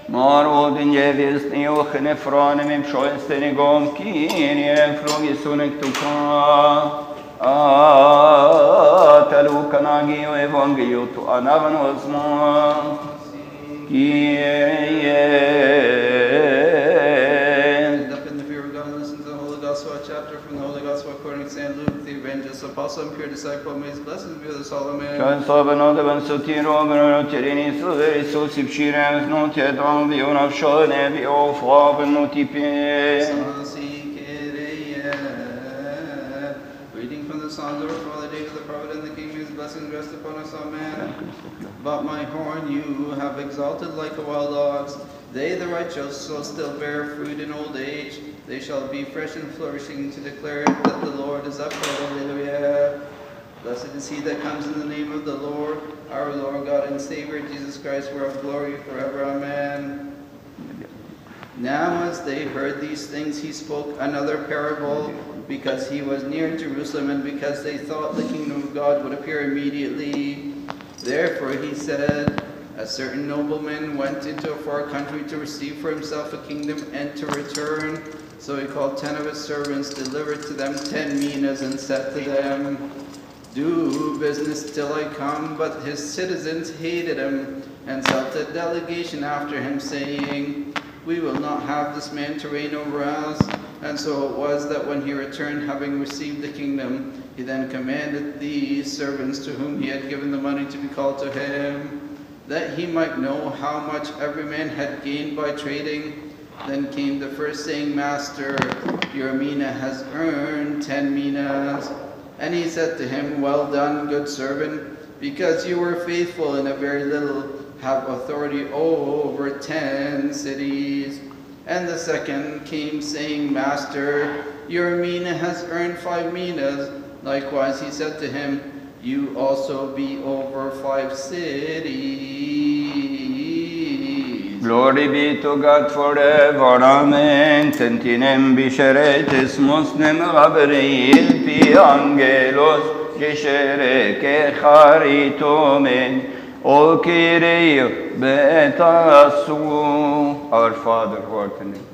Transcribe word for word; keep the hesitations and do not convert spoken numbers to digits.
Marodin jevisni och nefranem im schoensten igom kinien flogisonek tuka. Atalukanagi o evangeliu tu anavanosma. Kyrie. According to Saint Luke, the evangelist, apostle, and pure disciple, may his blessings be with us all. Amen. Kan sabano devan sotiro beno terini suveri susipshirem notetam vionav shone vio faven notipe. Reading from the Psalms of our Father David the prophet and the King, may his blessings rest upon us. Amen. But my horn you have exalted like a wild ox. They, the righteous, shall still bear fruit in old age. They shall be fresh and flourishing to declare that the Lord is upright. Hallelujah. Blessed is he that comes in the name of the Lord, our Lord God and Savior, Jesus Christ, who are of glory forever. Amen. Now as they heard these things, he spoke another parable, because he was near Jerusalem, and because they thought the kingdom of God would appear immediately. Therefore he said, a certain nobleman went into a far country to receive for himself a kingdom and to return. So he called ten of his servants, delivered to them ten minas, and said to them, do business till I come. But his citizens hated him and sent a delegation after him, saying, we will not have this man to reign over us. And so it was that when he returned, having received the kingdom, he then commanded these servants to whom he had given the money to be called to him, that he might know how much every man had gained by trading. Then came the first, saying, Master, your mina has earned ten minas. And he said to him, well done, good servant, because you were faithful in a very little, have authority over ten cities. And the second came, saying, Master, your mina has earned five minas. Likewise he said to him, you also be over five cities. Glory be to God forever. Amen. Tentinem bisheretes mosnem Gabriel pi angelos geshere ke charitomen o Kyrie betasu. Our Father who art in heaven.